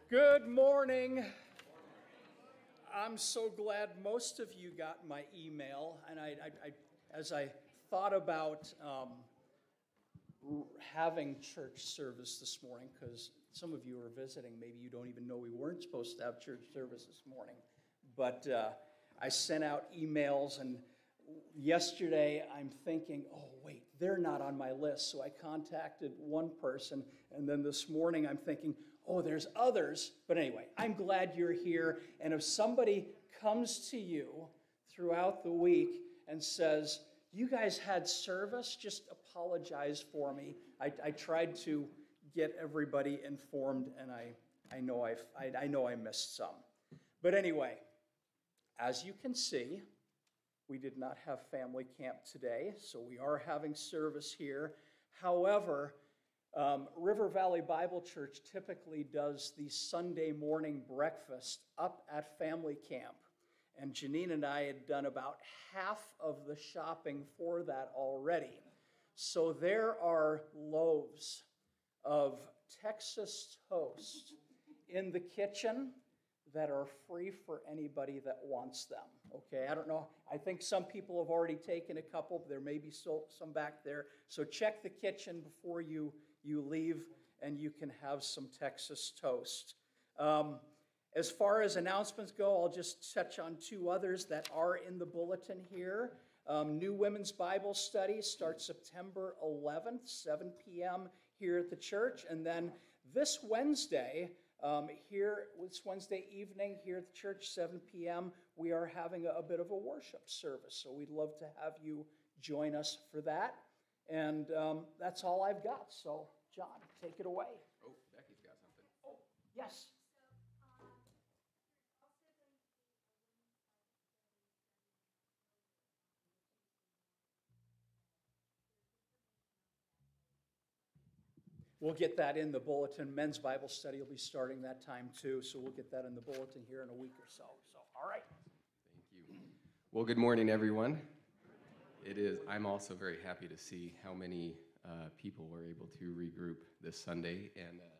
Good morning. I'm so glad most of you got my email, and as I thought about having church service this morning, because some of you are visiting, maybe you don't even know we weren't supposed to have church service this morning, but I sent out emails, and yesterday I'm thinking, oh wait, they're not on my list, so I contacted one person, and then this morning I'm thinking, oh, there's others. But anyway, I'm glad you're here, and if somebody comes to you throughout the week and says, you guys had service, just apologize for me. I tried to get everybody informed, and I know I missed some. But anyway, as you can see, we did not have family camp today, so we are having service here. However, River Valley Bible Church typically does the Sunday morning breakfast up at family camp. And Janine and I had done about half of the shopping for that already. So there are loaves of Texas toast in the kitchen that are free for anybody that wants them. Okay, I don't know. I think some people have already taken a couple. There may be some back there. So check the kitchen before you leave, and you can have some Texas toast. As far as announcements go, I'll just touch on two others that are in the bulletin here. New Women's Bible Study starts September 11th, 7 p.m. here at the church. And then this Wednesday, this Wednesday evening here at the church, 7 p.m., we are having a bit of a worship service. So we'd love to have you join us for that. And that's all I've got. So, John, take it away. Oh, Becky's got something. Oh, yes. We'll get that in the bulletin. Men's Bible study will be starting that time too, so we'll get that in the bulletin here in a week or so. So, all right. Thank you. Well, good morning, everyone. I'm also very happy to see how many people were able to regroup this Sunday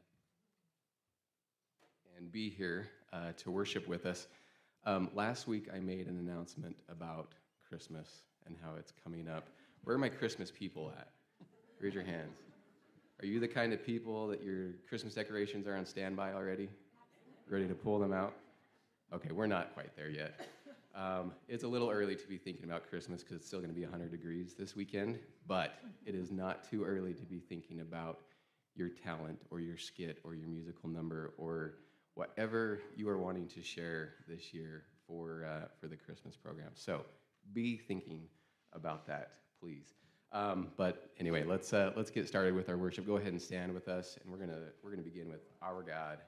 and be here to worship with us. Last week, I made an announcement about Christmas and how it's coming up. Where are my Christmas people at? Raise your hands. Are you the kind of people that your Christmas decorations are on standby already? Ready to pull them out? Okay, we're not quite there yet. It's a little early to be thinking about Christmas because it's still going to be 100 degrees this weekend, but it is not too early to be thinking about your talent or your skit or your musical number or whatever you are wanting to share this year for the Christmas program. So be thinking about that, please. But anyway, let's get started with our worship. Go ahead and stand with us, and we're gonna begin with Our God.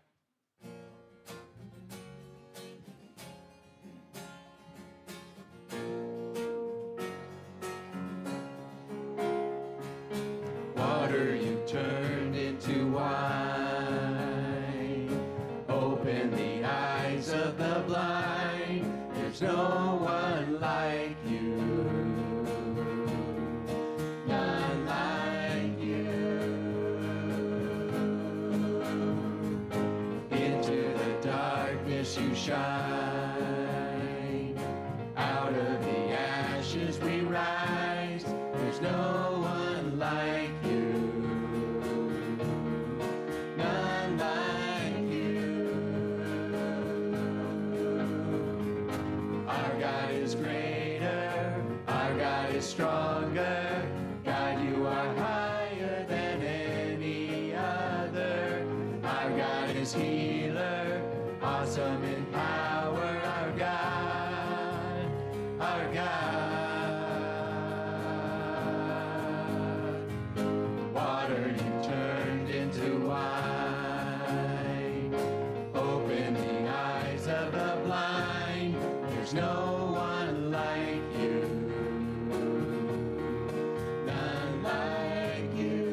Water you turned into wine. Open the eyes of the blind. There's no one like you. You shine. Out of the ashes we rise. There's no one like you. None like you. Our God is greater. Our God is stronger. God, you are higher than any other. Our God is healer. Awesome in power, our God, our God. Water you turned into wine. Open the eyes of the blind. There's no one like you. None like you.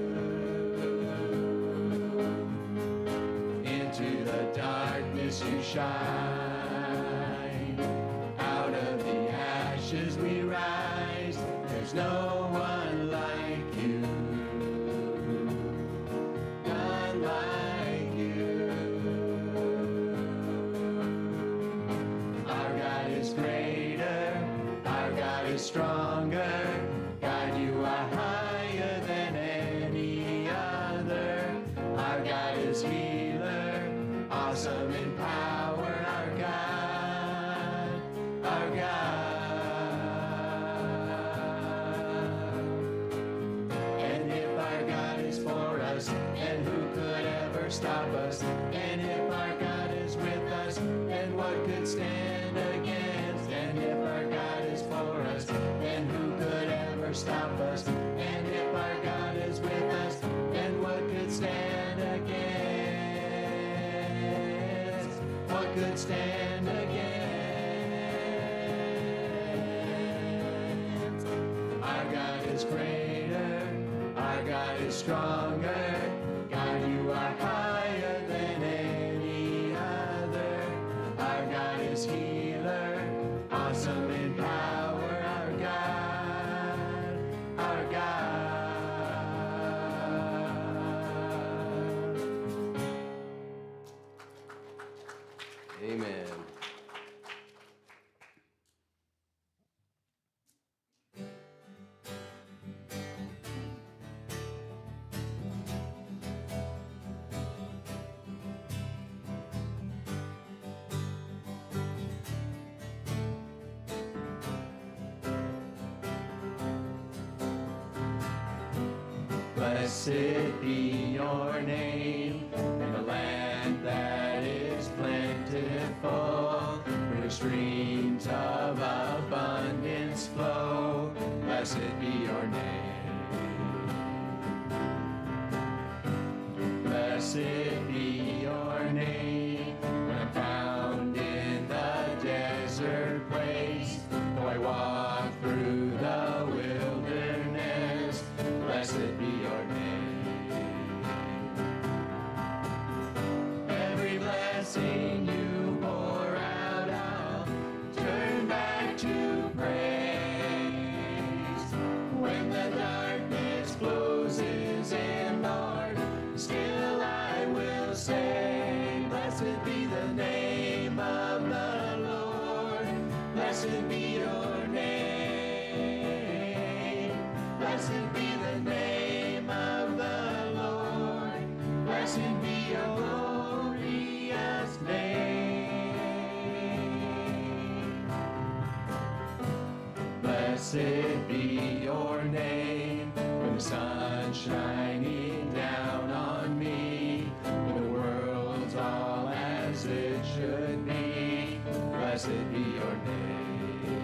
Into the darkness you shine. Out of the ashes we rise. There's no one like you. None like you. us. And if our God is with us, then what could stand against? And if our God is for us, then who could ever stop us? And if our God is with us, then what could stand against? What could stand against? Our God is greater, our God is stronger. God, you are higher than any other. Our God is healer, awesome in power. Our God, our God. Amen. Blessed be your name in a land that is plentiful, where streams of abundance flow. Blessed be your name. Blessed be your name when I'm found in the desert place, though I walk through the wilderness. Blessed be your name. Every blessing you pour out, I'll turn back to praise. When the darkness closes in, Lord, still I will say, blessed be the name of the Lord. Blessed be your name. Blessed be the name of the Lord. Blessed be your glorious name. Blessed be your name when the sun's shining down on me, when the world's all as it should be. Blessed be your name.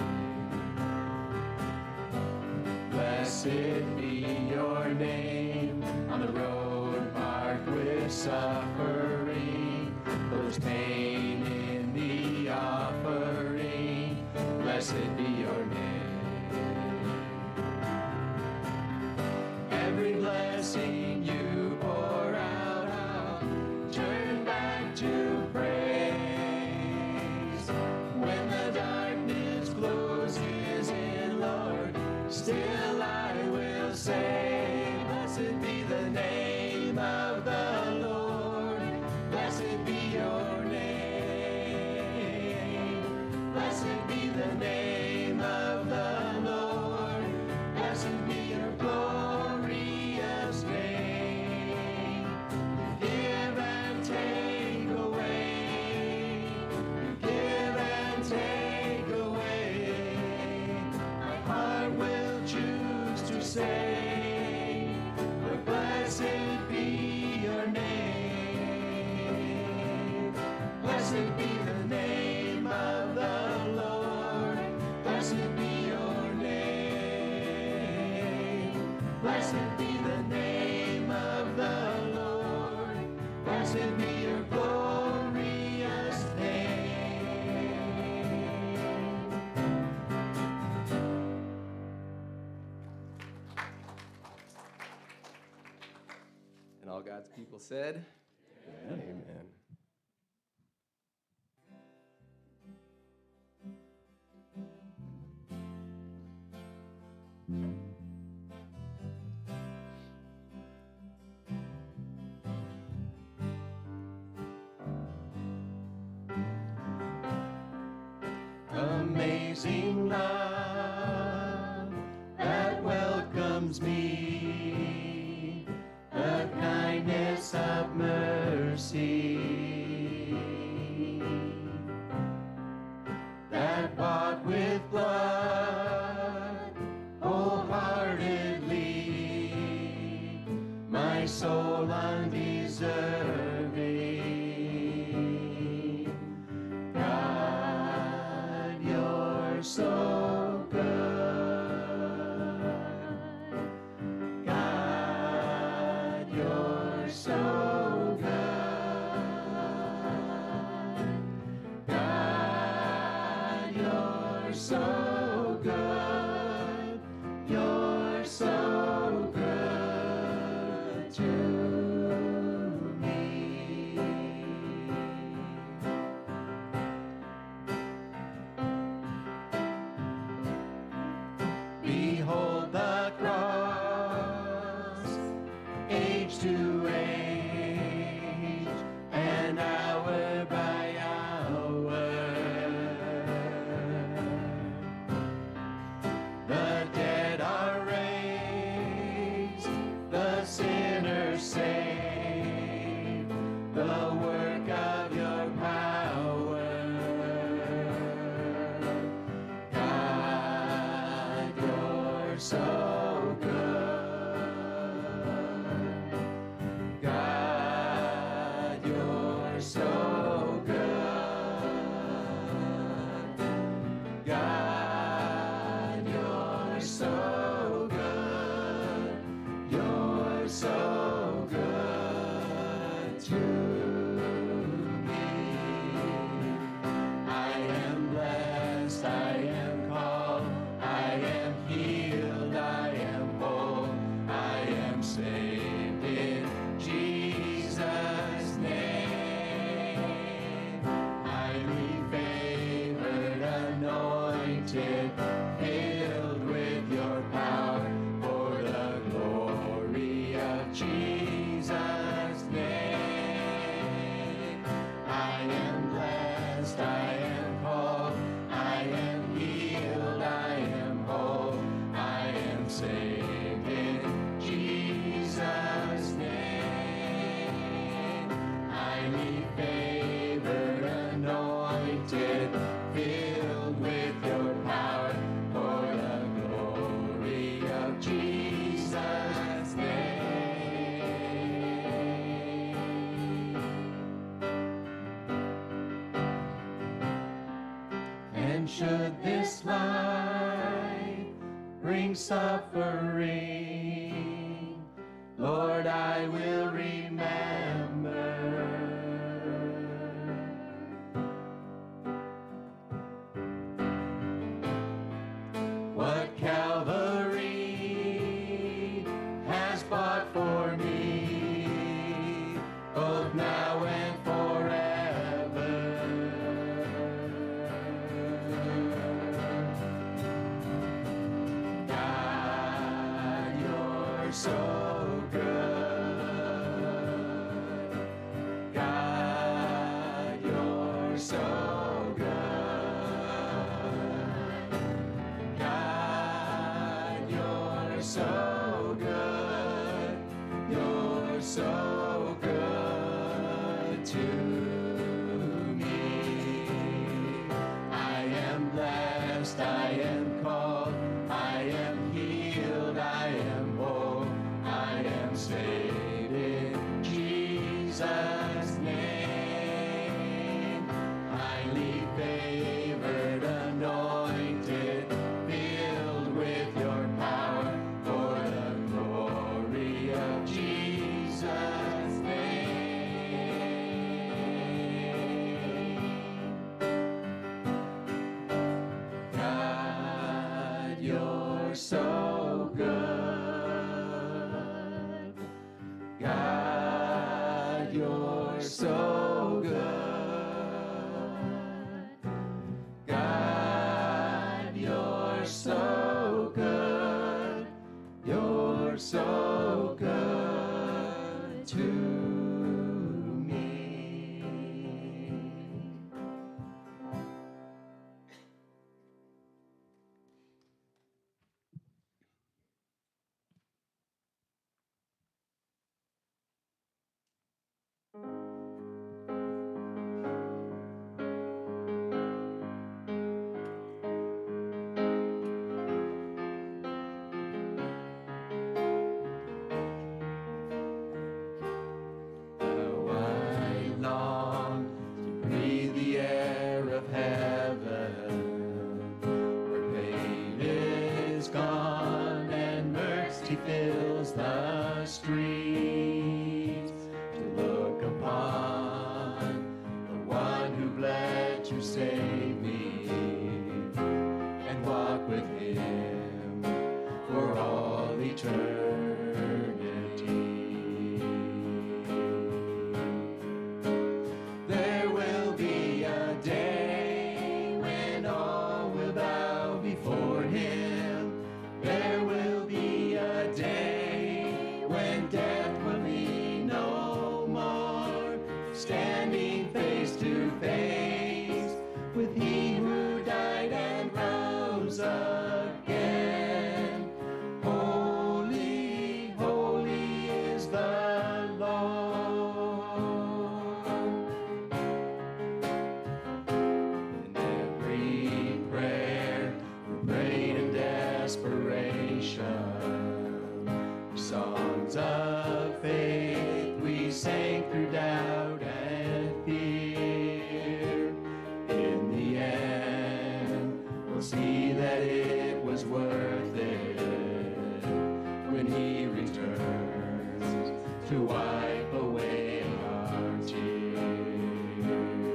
Blessed be your name on the road marked with suffering, for there's pain in the offering. Blessed be your name. Every blessing you pour out, I'll turn back to praise. When the darkness closes in, Lord, still I will say, blessed be the name of the Lord. Blessed be your name. Blessed be the name of the Lord. Blessed be your glorious name. You give and take away. You give and take away. My heart will choose to say, but blessed be your name. Blessed be the name of the Lord. Blessed be your name. Blessed be the name of the Lord. Blessed be your glorious name. And all God's people said, Amen. Amazing love that welcomes me, the kindness of mercy that bought with blood wholeheartedly my soul undeserving. so good. God, you're so good. You're so good to me. Behold the cross, age to age, and hour by hour. The dead are raised, the sinners saved, the work of your power. God, you're so good. God, you're so good. God, you're so good. You're so good to me. I am blessed, I am called, I am healed, I am whole, I am saved in Jesus' name. Highly favored, anointed, filled with your power, for the glory of Jesus' name. I am blessed, I am called, I am healed, I am whole, I am saved in Jesus' name. Highly favored, anointed, filled with your power, for the glory of Jesus' name. And should this life bring suffering, Lord, I will remember what Calvary has bought for me, both now and forever. God, you're so good. God, you're so good. God, you're so good. You're so good to me. I am blessed, I am called, I am healed, I am whole, I am saved in Jesus' name. Highly favored, anointed, filled with your power, for the glory of Jesus' name. God, you're so good. God, you're so good. God, you're so good. You're so good to me. How I long to breathe the air of heaven, where pain is gone and mercy fills the streets. eternity. There will be a day when all will bow before him. There will be a day when death will be no more, standing face to face with he who died and rose again. Holy, holy is the Lord. In every prayer we prayed in desperation, songs of faith we sang through doubt and fear. In the end, we'll see that it was worth it when he returns to wipe away our tears.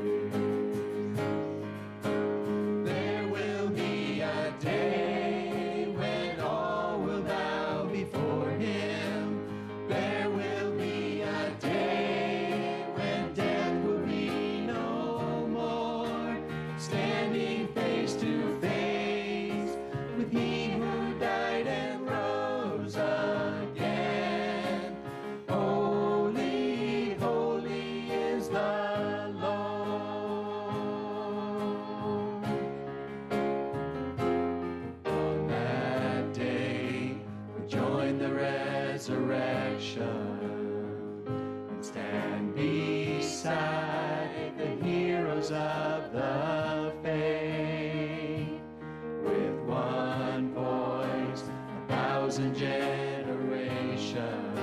There will be a day when all will bow before him. There will be a day when death will be no more, standing face to face with he who died and rose again. Holy, holy is the Lord. On that day, we join the resurrection and stand beside the heroes of the faith. With one voice, 1,000 generations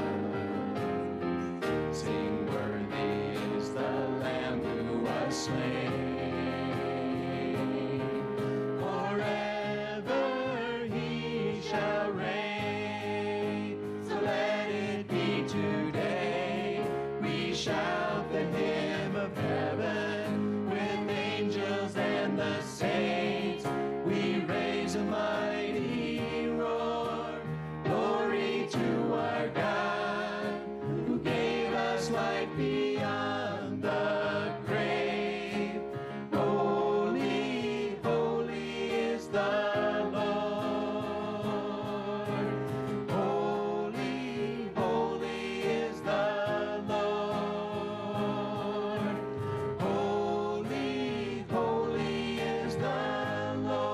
sing, worthy is the Lamb who was slain. Forever he shall reign. So let it be today. We shout the hymn of heaven with angels and the saints. We raise a mighty roar. Glory to our God, who gave us life beyond the grave. Holy, holy is the Lord. Holy, holy is the Lord. Holy, holy is the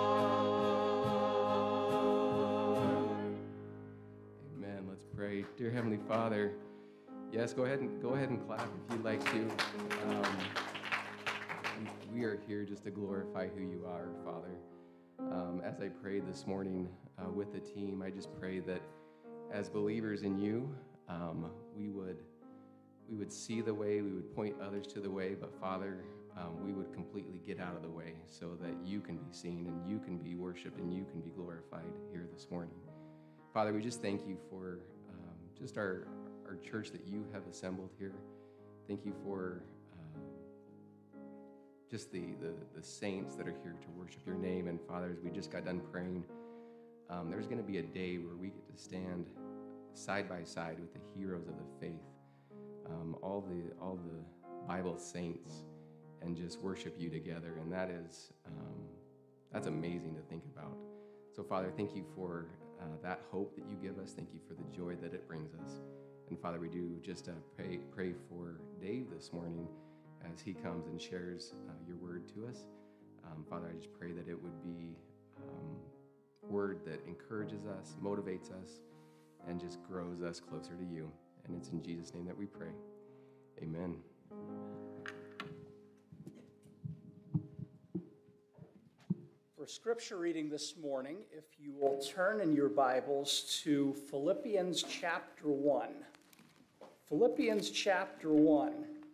Lord. Amen. Let's pray. Dear Heavenly Father, yes, go ahead and clap if you'd like to. We are here just to glorify who you are, Father. As I prayed this morning with the team, I just pray that as believers in you, we would see the way, we would point others to the way, but Father, we would completely get out of the way so that you can be seen and you can be worshiped and you can be glorified here this morning. Father, we just thank you for just our church that you have assembled here. Thank you for just the saints that are here to worship your name. And Father, as we just got done praying, there's going to be a day where we get to stand side by side with the heroes of the faith, all the Bible saints, and just worship you together. And that's amazing to think about. So Father, thank you for that hope that you give us. Thank you for the joy that it brings us. And Father, we do just pray for Dave this morning as he comes and shares your word to us. Father, I just pray that it would be word that encourages us, motivates us, and just grows us closer to you. And it's in Jesus' name that we pray. Amen. For scripture reading this morning, if you will turn in your Bibles to Philippians chapter 1. Philippians chapter 1.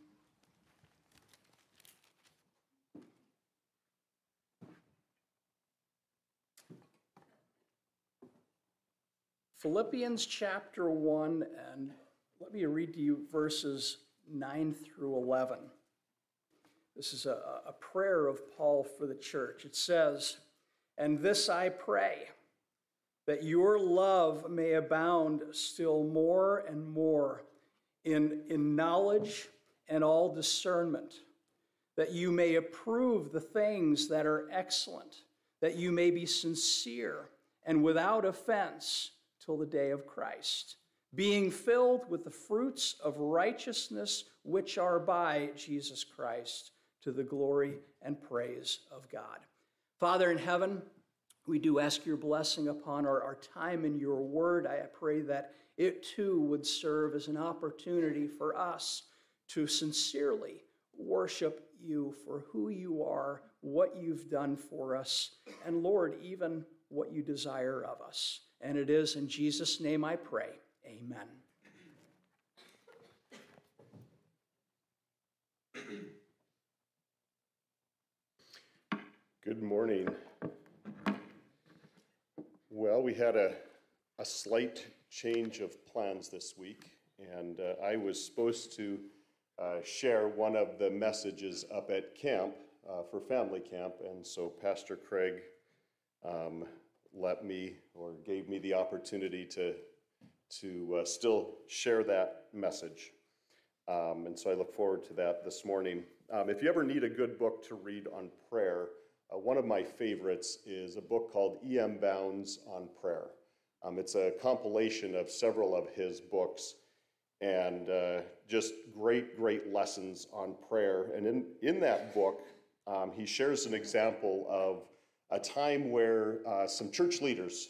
Philippians chapter 1, and let me read to you verses 9 through 11. This is a prayer of Paul for the church. It says, "And this I pray, that your love may abound still more and more in knowledge and all discernment, that you may approve the things that are excellent, that you may be sincere and without offense till the day of Christ, being filled with the fruits of righteousness which are by Jesus Christ, to the glory and praise of God. Father in heaven, we do ask your blessing upon our time in your word. I pray that it too would serve as an opportunity for us to sincerely worship you for who you are, what you've done for us, and Lord, even what you desire of us. And it is in Jesus' name I pray. Amen. Good morning. Well, we had a slight change of plans this week, and I was supposed to share one of the messages up at camp for family camp, and so Pastor Craig gave me the opportunity to still share that message. And so I look forward to that this morning. If you ever need a good book to read on prayer, one of my favorites is a book called E.M. Bounds on Prayer. It's a compilation of several of his books, and just great lessons on prayer. And in that book, he shares an example of a time where some church leaders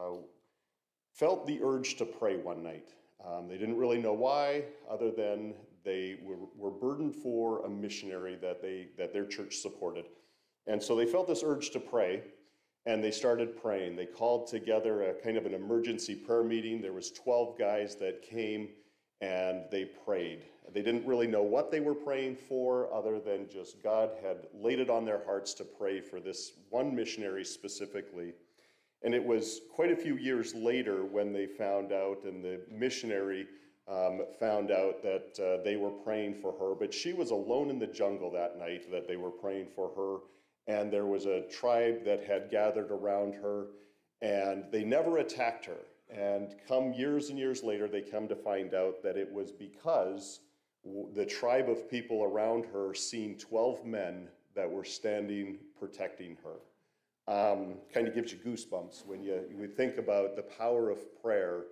felt the urge to pray one night. They didn't really know why, other than they were burdened for a missionary that their church supported. And so they felt this urge to pray, and they started praying. They called together a kind of an emergency prayer meeting. There was 12 guys that came, and they prayed. They didn't really know what they were praying for, other than just God had laid it on their hearts to pray for this one missionary specifically. And it was quite a few years later when they found out, and the missionary found out that they were praying for her, but she was alone in the jungle that night that they were praying for her, and there was a tribe that had gathered around her, and they never attacked her. And come years and years later, they come to find out that it was because the tribe of people around her seen 12 men that were standing protecting her. Kind of gives you goosebumps when you think about the power of prayer.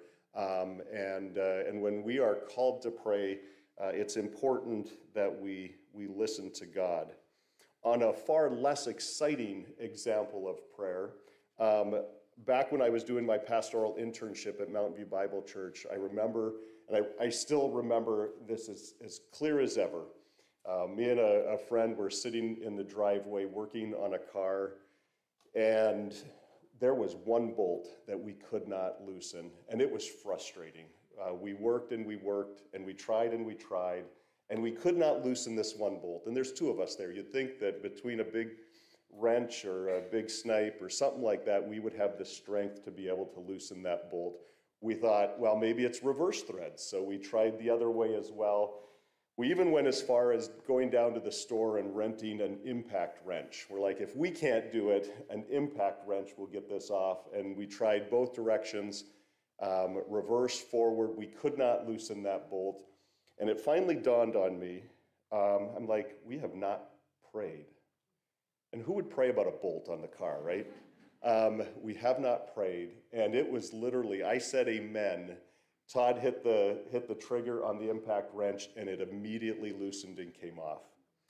And when we are called to pray, it's important that we listen to God. On a far less exciting example of prayer, back when I was doing my pastoral internship at Mountain View Bible Church, I remember, and I still remember this as clear as ever. Me and a friend were sitting in the driveway working on a car, and there was one bolt that we could not loosen, and it was frustrating. We worked and we worked, and we tried and we tried, and we could not loosen this one bolt. And there's two of us there. You'd think that between a big wrench or a big snipe or something like that, we would have the strength to be able to loosen that bolt. We thought, well, maybe it's reverse threads, so we tried the other way as well. We even went as far as going down to the store and renting an impact wrench. We're like, if we can't do it, an impact wrench will get this off. And we tried both directions, reverse, forward. We could not loosen that bolt. And it finally dawned on me, I'm like, we have not prayed. And who would pray about a bolt on the car, right? We have not prayed. And it was literally, I said amen. Todd hit the trigger on the impact wrench, and it immediately loosened and came off.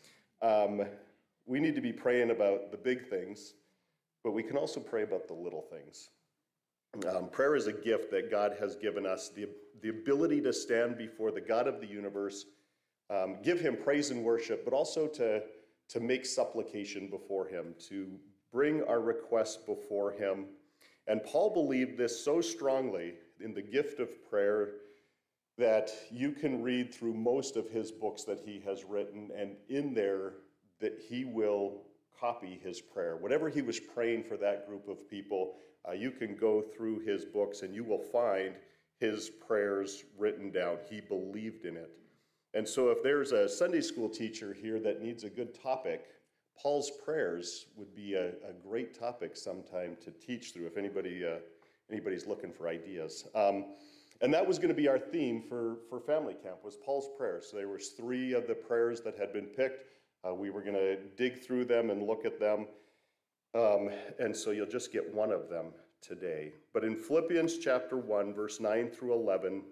We need to be praying about the big things, but we can also pray about the little things. Prayer is a gift that God has given us, the ability to stand before the God of the universe, give him praise and worship, but also to make supplication before him, to bring our requests before him. And Paul believed this so strongly in the gift of prayer that you can read through most of his books that he has written, and in there that he will copy his prayer. Whatever he was praying for that group of people, you can go through his books and you will find his prayers written down. He believed in it. And so if there's a Sunday school teacher here that needs a good topic, Paul's prayers would be a great topic sometime to teach through. If anybody anybody's looking for ideas. And that was going to be our theme for family camp, was Paul's prayers. So there was 3 of the prayers that had been picked. We were going to dig through them and look at them. And so you'll just get one of them today. But in Philippians chapter 1, verse 9 through 11,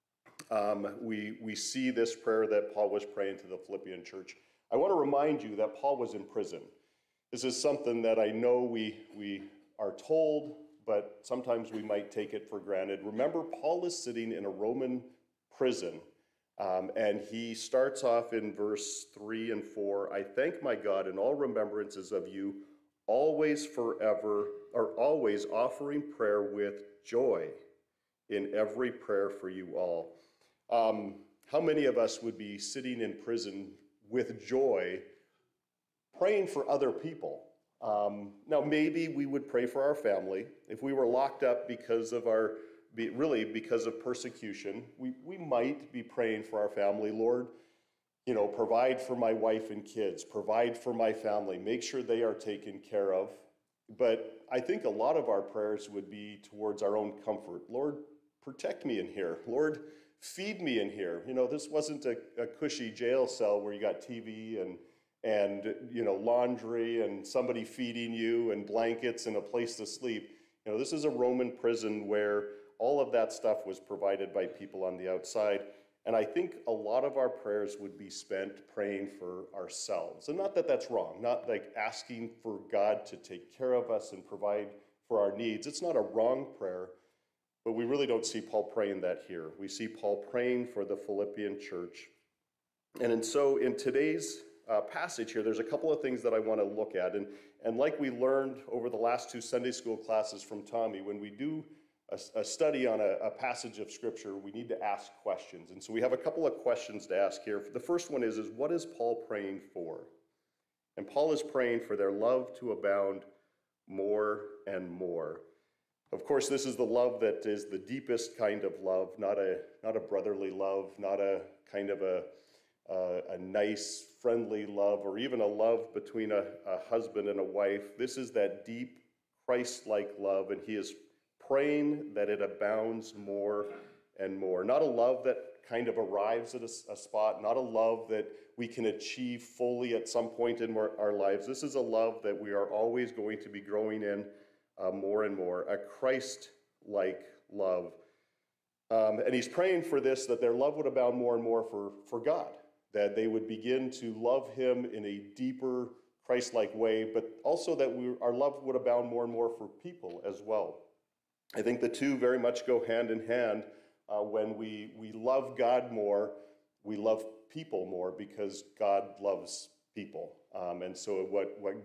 we see this prayer that Paul was praying to the Philippian church. I want to remind you that Paul was in prison. This is something that I know we are told, but sometimes we might take it for granted. Remember, Paul is sitting in a Roman prison, and he starts off in verse 3 and 4. I thank my God in all remembrances of you, always forever, or always offering prayer with joy in every prayer for you all. How many of us would be sitting in prison with joy, praying for other people? Now, maybe we would pray for our family. If we were locked up because of because of persecution, we might be praying for our family. Lord, provide for my wife and kids, provide for my family, make sure they are taken care of. But I think a lot of our prayers would be towards our own comfort. Lord, protect me in here. Lord, feed me in here. This wasn't a cushy jail cell where you got TV and laundry and somebody feeding you and blankets and a place to sleep. This is a Roman prison where all of that stuff was provided by people on the outside. And I think a lot of our prayers would be spent praying for ourselves. And not that that's wrong, not like asking for God to take care of us and provide for our needs. It's not a wrong prayer, but we really don't see Paul praying that here. We see Paul praying for the Philippian church. And so in today's passage here, there's a couple of things that I want to look at. And like we learned over the last 2 Sunday school classes from Tommy, when we do a study on a passage of Scripture, we need to ask questions. And so we have a couple of questions to ask here. The first one is what is Paul praying for? And Paul is praying for their love to abound more and more. Of course, this is the love that is the deepest kind of love, not a brotherly love, not a kind of a nice, friendly love, or even a love between a husband and a wife. This is that deep, Christ-like love, and he is praying that it abounds more and more. Not a love that kind of arrives at a spot, not a love that we can achieve fully at some point in our lives. This is a love that we are always going to be growing in more and more, a Christ-like love. And he's praying for this, that their love would abound more and more for God, that they would begin to love him in a deeper, Christ-like way, but also that our love would abound more and more for people as well. I think the two very much go hand in hand. When we love God more, we love people more because God loves people. And so what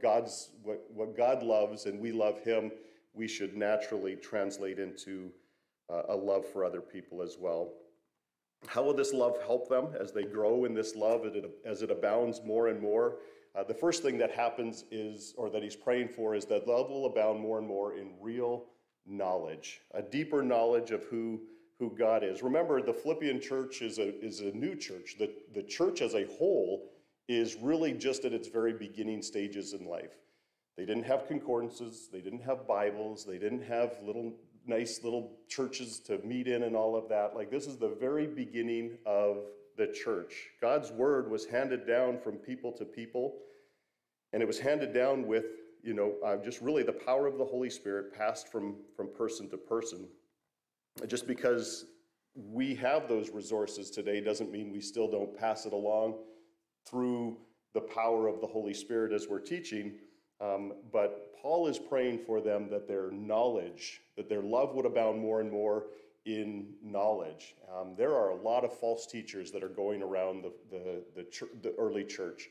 God loves and we love him, we should naturally translate into a love for other people as well. How will this love help them as they grow in this love, as it abounds more and more? The first thing that happens is, or that he's praying for, is that love will abound more and more in real knowledge, a deeper knowledge of who God is. Remember, the Philippian church is a new church. The church as a whole is really just at its very beginning stages in life. They didn't have concordances, they didn't have Bibles, they didn't have nice little churches to meet in and all of that. Like, this is the very beginning of the church. God's word was handed down from people to people, and it was handed down with just really the power of the Holy Spirit passed from person to person. Just because we have those resources today doesn't mean we still don't pass it along through the power of the Holy Spirit as we're teaching. But Paul is praying for them that their knowledge, that their love would abound more and more in knowledge. There are a lot of false teachers that are going around the early church.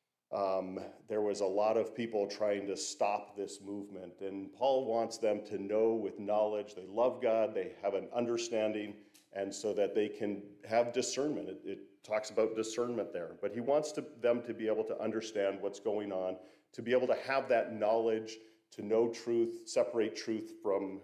There was a lot of people trying to stop this movement, and Paul wants them to know with knowledge. They love God, they have an understanding, and so that they can have discernment. It talks about discernment there, but he wants them to be able to understand what's going on, to be able to have that knowledge, to know truth, separate truth from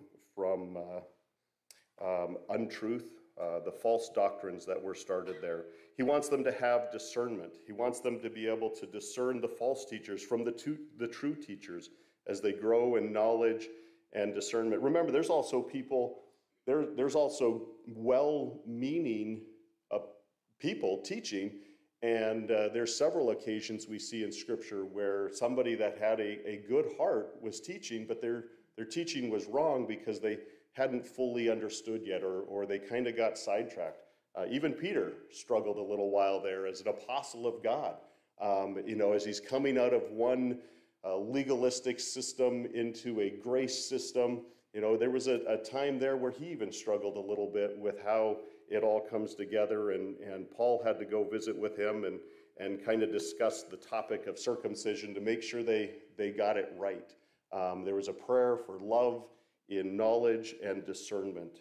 untruth, the false doctrines that were started there. He wants them to have discernment. He wants them to be able to discern the false teachers from the true teachers as they grow in knowledge and discernment. Remember, there's also people, there's also well-meaning people teaching, and there's several occasions we see in Scripture where somebody that had a good heart was teaching, but their teaching was wrong because they hadn't fully understood yet, or they kind of got sidetracked. Even Peter struggled a little while there as an apostle of God. As he's coming out of one legalistic system into a grace system, there was a time there where he even struggled a little bit with how it all comes together, and Paul had to go visit with him and kind of discuss the topic of circumcision to make sure they got it right. There was a prayer for love in knowledge and discernment.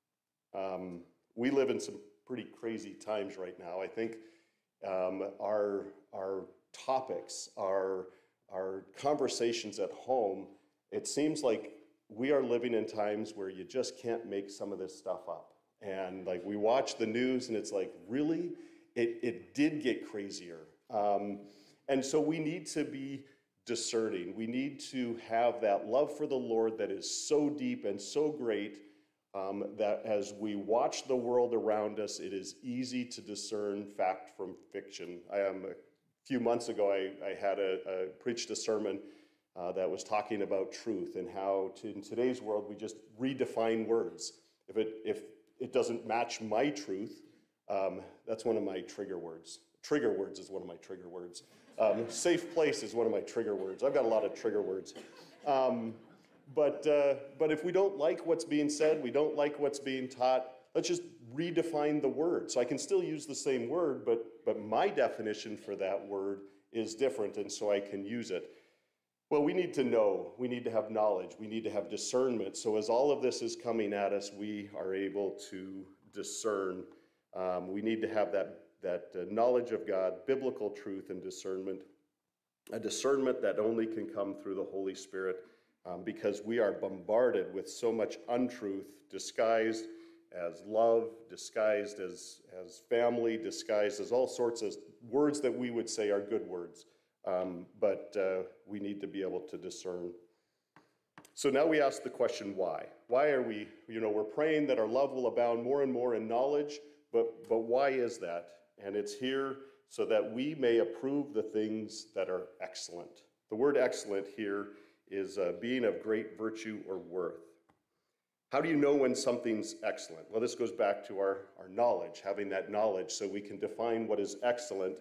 We live in some pretty crazy times right now. I think our topics, our conversations at home, it seems like we are living in times where you just can't make some of this stuff up. And like we watch the news and it's like, really? It did get crazier. And so we need to be discerning. We need to have that love for the Lord that is so deep and so great that as we watch the world around us, it is easy to discern fact from fiction. A few months ago, I had preached a sermon that was talking about truth and how in today's world we just redefine words. If it doesn't match my truth, that's one of my trigger words. Trigger words is one of my trigger words. Safe place is one of my trigger words. I've got a lot of trigger words. But if we don't like what's being said, we don't like what's being taught, let's just redefine the word. So I can still use the same word, but my definition for that word is different, and so I can use it. Well, we need to know, we need to have knowledge, we need to have discernment. So as all of this is coming at us, we are able to discern. We need to have that knowledge of God, biblical truth and discernment, a discernment that only can come through the Holy Spirit because we are bombarded with so much untruth, disguised as love, disguised as family, disguised as all sorts of words that we would say are good words. But we need to be able to discern. So now we ask the question, why? Why are we, we're praying that our love will abound more and more in knowledge, but why is that? And it's here so that we may approve the things that are excellent. The word excellent here is being of great virtue or worth. How do you know when something's excellent? Well, this goes back to our knowledge, having that knowledge so we can define what is excellent.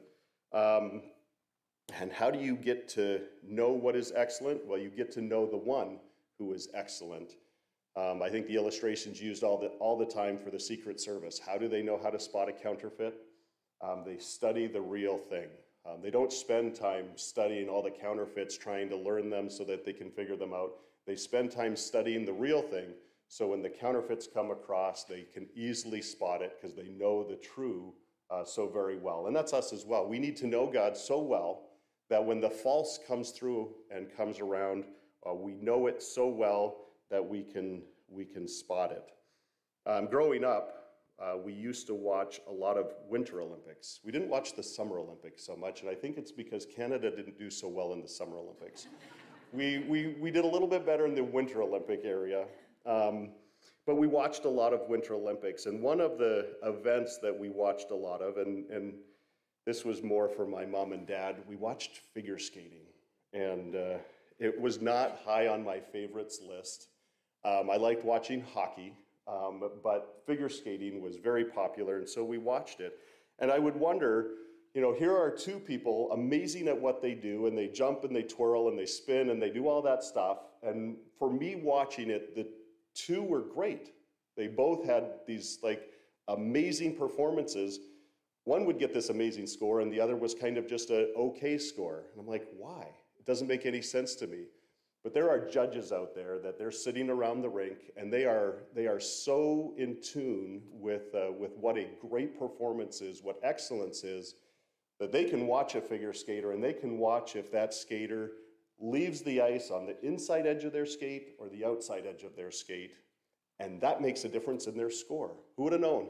And how do you get to know what is excellent? Well, you get to know the one who is excellent. I think the illustrations used all the time for the Secret Service. How do they know how to spot a counterfeit? They study the real thing. They don't spend time studying all the counterfeits, trying to learn them so that they can figure them out. They spend time studying the real thing, so when the counterfeits come across, they can easily spot it because they know the true so very well. And that's us as well. We need to know God so well that when the false comes through and comes around, we know it so well that we can spot it. Growing up, we used to watch a lot of Winter Olympics. We didn't watch the Summer Olympics so much, and I think it's because Canada didn't do so well in the Summer Olympics. We did a little bit better in the Winter Olympic area, but we watched a lot of Winter Olympics. And one of the events that we watched a lot of, and this was more for my mom and dad, we watched figure skating. And it was not high on my favorites list. I liked watching hockey. But figure skating was very popular, and so we watched it. And I would wonder, here are two people amazing at what they do, and they jump and they twirl and they spin and they do all that stuff. And for me watching it, the two were great. They both had these amazing performances. One would get this amazing score, and the other was kind of just an okay score. And I'm like, why? It doesn't make any sense to me. But there are judges out there that they're sitting around the rink, and they are so in tune with what a great performance is, what excellence is, that they can watch a figure skater, and they can watch if that skater leaves the ice on the inside edge of their skate or the outside edge of their skate, and that makes a difference in their score. Who would have known?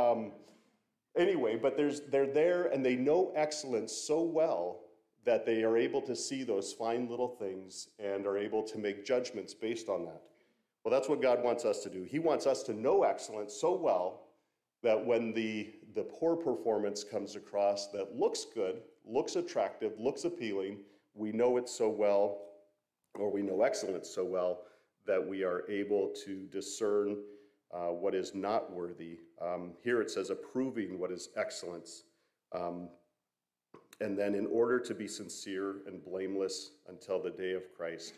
Anyway, but they're there, and they know excellence so well that they are able to see those fine little things and are able to make judgments based on that. Well, that's what God wants us to do. He wants us to know excellence so well that when the poor performance comes across that looks good, looks attractive, looks appealing, we know it so well, or we know excellence so well, that we are able to discern what is not worthy. Here it says approving what is excellence. And then in order to be sincere and blameless until the day of Christ.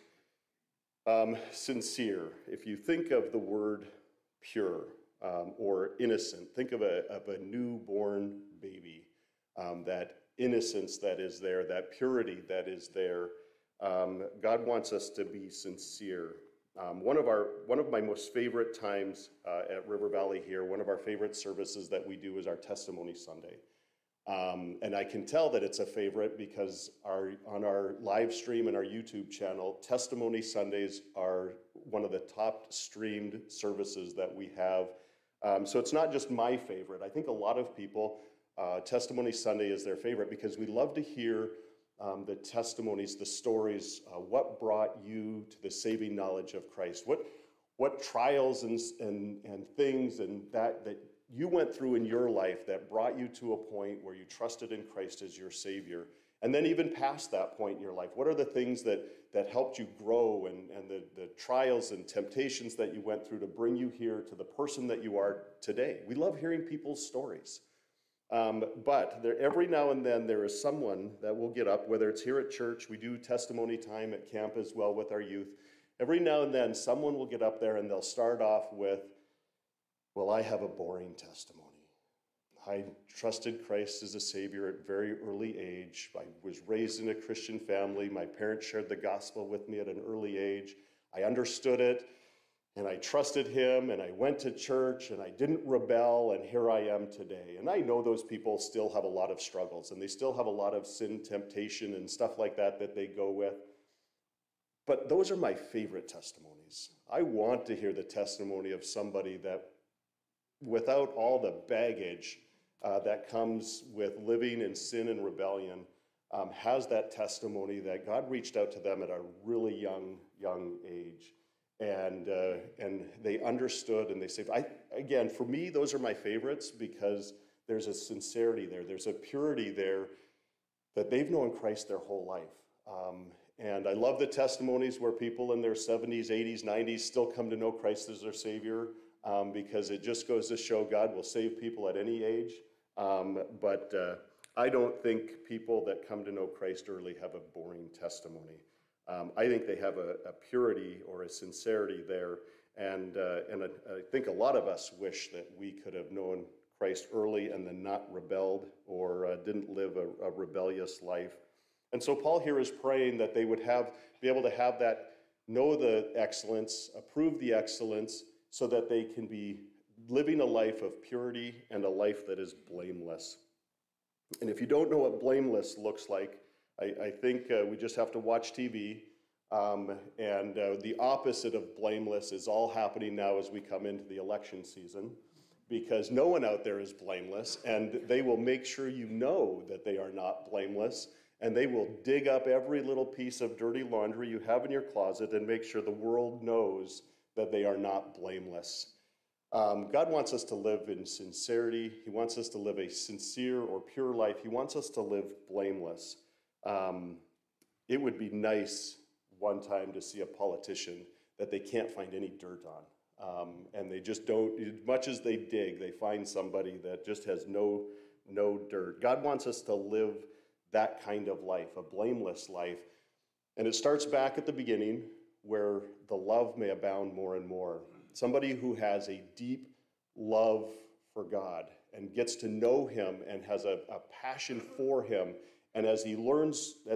Sincere, if you think of the word pure or innocent, think of a newborn baby, that innocence that is there, that purity that is there. God wants us to be sincere. One of my most favorite times at River Valley here, one of our favorite services that we do is our Testimony Sunday. And I can tell that it's a favorite because on our live stream and our YouTube channel, Testimony Sundays are one of the top streamed services that we have. So it's not just my favorite. I think a lot of people, Testimony Sunday is their favorite because we love to hear the testimonies, the stories, what brought you to the saving knowledge of Christ, what trials and things and that you went through in your life that brought you to a point where you trusted in Christ as your Savior. And then even past that point in your life, what are the things that helped you grow and the trials and temptations that you went through to bring you here to the person that you are today? We love hearing people's stories. But every now and then there is someone that will get up, whether it's here at church, we do testimony time at camp as well with our youth. Every now and then someone will get up there and they'll start off with, well, I have a boring testimony. I trusted Christ as a Savior at a very early age. I was raised in a Christian family. My parents shared the gospel with me at an early age. I understood it, and I trusted Him, and I went to church, and I didn't rebel, and here I am today. And I know those people still have a lot of struggles, and they still have a lot of sin, temptation, and stuff like that they go with. But those are my favorite testimonies. I want to hear the testimony of somebody that without all the baggage that comes with living in sin and rebellion, has that testimony that God reached out to them at a really young age, and they understood and they saved. Again, for me, those are my favorites because there's a sincerity there, there's a purity there that they've known Christ their whole life. And I love the testimonies where people in their 70s, 80s, 90s still come to know Christ as their Savior. Because it just goes to show God will save people at any age. But I don't think people that come to know Christ early have a boring testimony. I think they have a purity or a sincerity there. And I think a lot of us wish that we could have known Christ early and then not rebelled or didn't live a rebellious life. And so Paul here is praying that they would be able to have that, know the excellence, approve the excellence, so that they can be living a life of purity and a life that is blameless. And if you don't know what blameless looks like, I think we just have to watch TV. And the opposite of blameless is all happening now as we come into the election season, because no one out there is blameless, and they will make sure you know that they are not blameless, and they will dig up every little piece of dirty laundry you have in your closet and make sure the world knows that they are not blameless. God wants us to live in sincerity. He wants us to live a sincere or pure life. He wants us to live blameless. It would be nice one time to see a politician that they can't find any dirt on. And they just don't, as much as they dig, they find somebody that just has no dirt. God wants us to live that kind of life, a blameless life. And it starts back at the beginning, where the love may abound more and more. Somebody who has a deep love for God and gets to know Him and has a passion for Him. And as they learn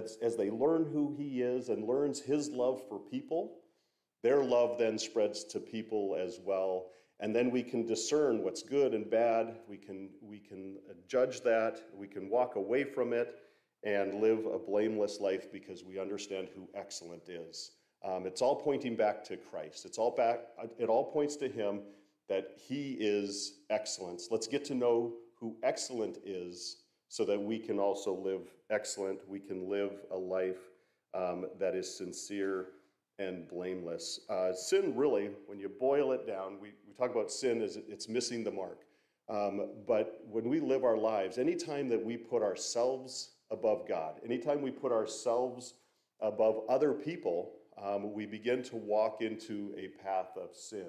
who He is and learns His love for people, their love then spreads to people as well. And then we can discern what's good and bad. We can judge that. We can walk away from it and live a blameless life because we understand who excellent is. It's all pointing back to Christ. It all points to Him, that He is excellence. Let's get to know who excellent is so that we can also live excellent. We can live a life that is sincere and blameless. Sin really, when you boil it down, we talk about sin as it's missing the mark. But when we live our lives, anytime that we put ourselves above God, anytime we put ourselves above other people, we begin to walk into a path of sin.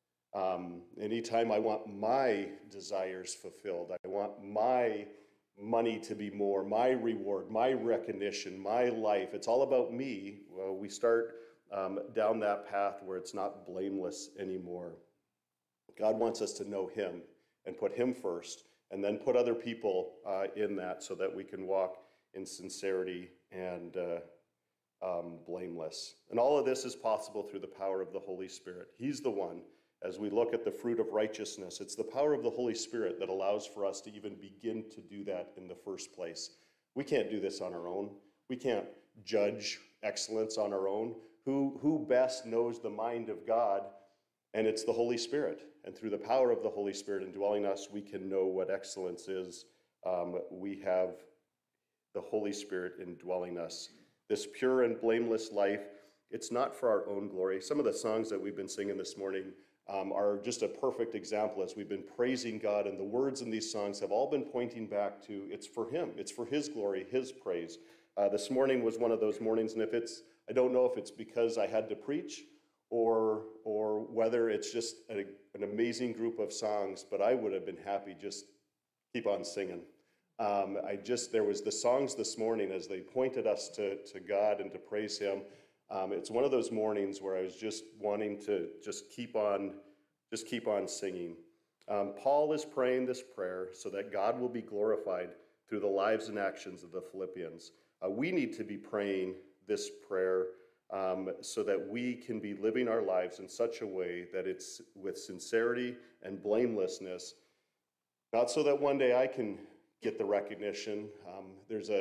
Anytime I want my desires fulfilled, I want my money to be more, my reward, my recognition, my life, it's all about me, well, we start down that path where it's not blameless anymore. God wants us to know him and put him first, and then put other people in that so that we can walk in sincerity and blameless. And all of this is possible through the power of the Holy Spirit. He's the one, as we look at the fruit of righteousness, it's the power of the Holy Spirit that allows for us to even begin to do that in the first place. We can't do this on our own. We can't judge excellence on our own. Who best knows the mind of God? And it's the Holy Spirit. And through the power of the Holy Spirit indwelling us, we can know what excellence is. We have the Holy Spirit indwelling us. This pure and blameless life, it's not for our own glory. Some of the songs that we've been singing this morning are just a perfect example as we've been praising God, and the words in these songs have all been pointing back to it's for him, it's for his glory, his praise. This morning was one of those mornings, and I don't know if it's because I had to preach or whether it's just an amazing group of songs, but I would have been happy just keep on singing. There was the songs this morning as they pointed us to God and to praise him. It's one of those mornings where I was just wanting to just keep on singing. Paul is praying this prayer so that God will be glorified through the lives and actions of the Philippians. We need to be praying this prayer so that we can be living our lives in such a way that it's with sincerity and blamelessness, not so that one day I can get the recognition. There's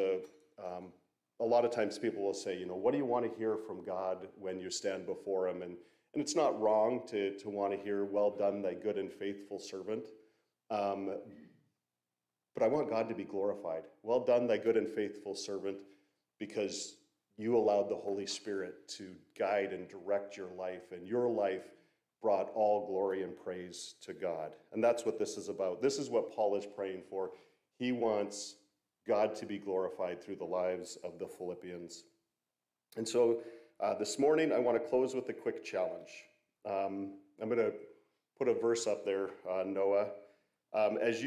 a lot of times people will say, what do you want to hear from God when you stand before him? And it's not wrong to want to hear, well done, thy good and faithful servant. But I want God to be glorified. Well done, thy good and faithful servant, because you allowed the Holy Spirit to guide and direct your life, and your life brought all glory and praise to God. And that's what this is about. This is what Paul is praying for. He wants God to be glorified through the lives of the Philippians. And so this morning, I want to close with a quick challenge. I'm going to put a verse up there, Noah. As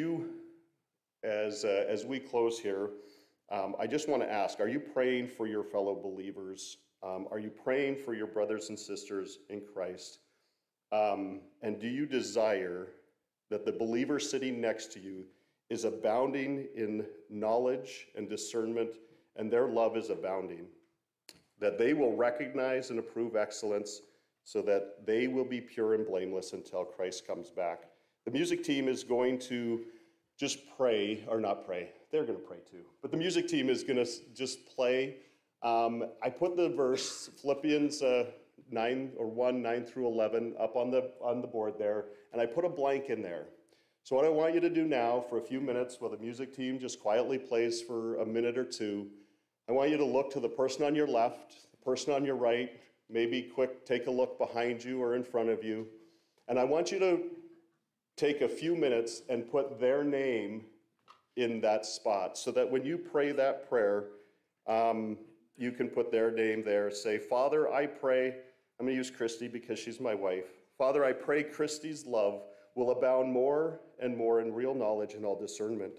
we close here, I just want to ask, are you praying for your fellow believers? Are you praying for your brothers and sisters in Christ? And do you desire that the believer sitting next to you is abounding in knowledge and discernment, and their love is abounding, that they will recognize and approve excellence so that they will be pure and blameless until Christ comes back? The music team is going to just pray, or not pray, they're going to pray too, but the music team is going to just play. I put the verse, Philippians 9 through 11 up on the board there, and I put a blank in there. So what I want you to do now for a few minutes while the music team just quietly plays for a minute or two, I want you to look to the person on your left, the person on your right, maybe take a look behind you or in front of you, and I want you to take a few minutes and put their name in that spot so that when you pray that prayer, you can put their name there. Say, Father, I pray, I'm going to use Christy because she's my wife. Father, I pray Christy's love will abound more and more in real knowledge and all discernment,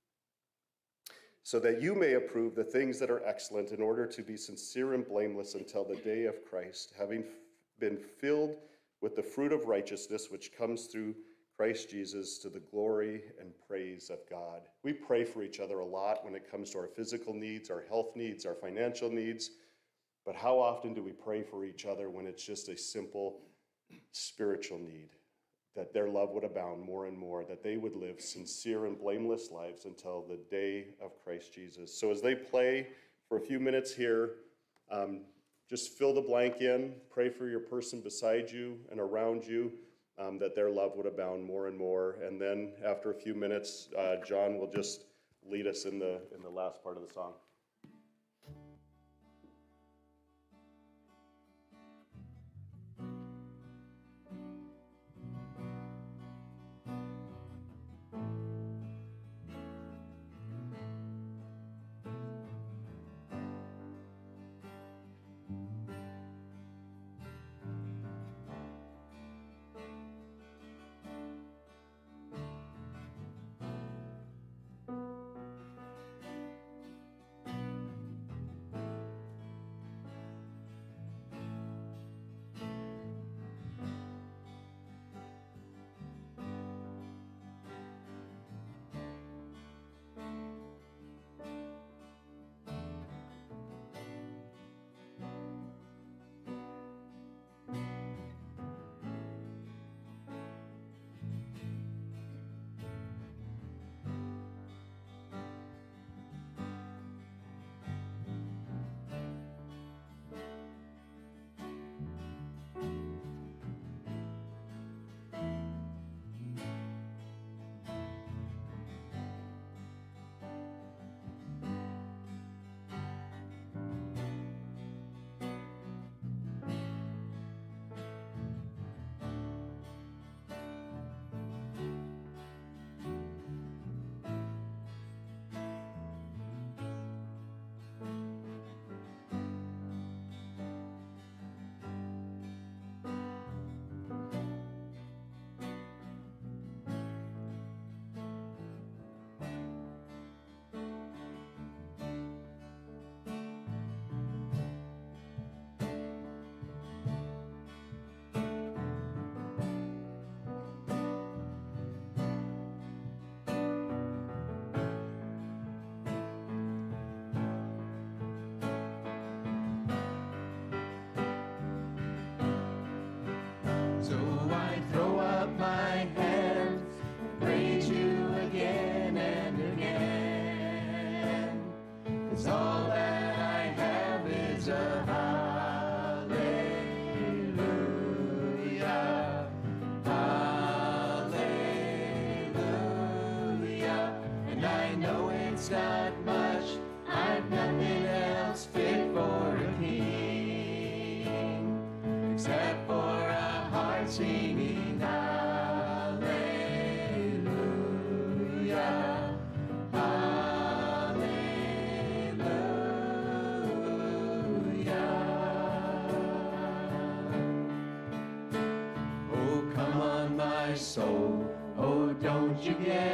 so that you may approve the things that are excellent in order to be sincere and blameless until the day of Christ, having been filled with the fruit of righteousness which comes through Christ Jesus to the glory and praise of God. We pray for each other a lot when it comes to our physical needs, our health needs, our financial needs, but how often do we pray for each other when it's just a simple spiritual need? That their love would abound more and more, that they would live sincere and blameless lives until the day of Christ Jesus. So as they play for a few minutes here, just fill the blank in, pray for your person beside you and around you, that their love would abound more and more. And then after a few minutes, John will just lead us in the last part of the song.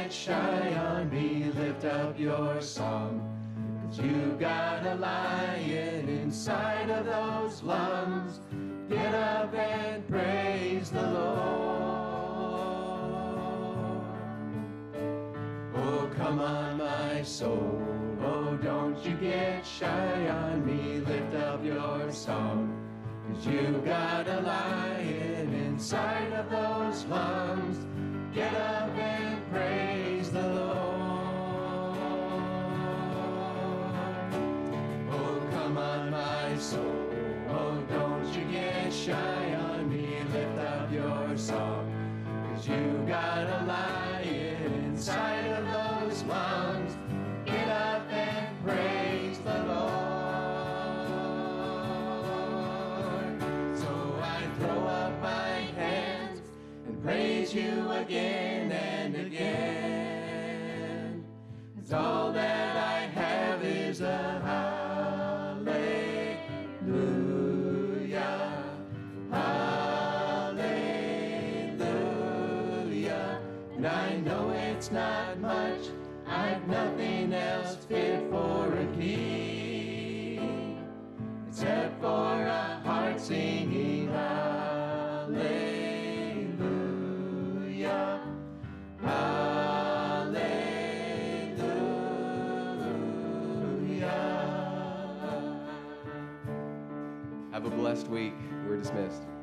get shy on me, lift up your song. 'Cause you got a lion inside of those lungs. Get up and praise the Lord. Oh, come on, my soul. Oh, don't you get shy on me, lift up your song. 'Cause you got a lion inside of those lungs. Get up and praise the Lord. Oh, come on, my soul. Oh, don't you get shy on me, lift up your song. 'Cause you got a lion inside of those lungs. Get up and praise the Lord. So I throw up my hands and praise you again and again. It's all that I have is a hallelujah, hallelujah. And I know it's not much, I've nothing else fit for a king, except for a heart singing hallelujah, hallelujah. Have a blessed week. We're dismissed.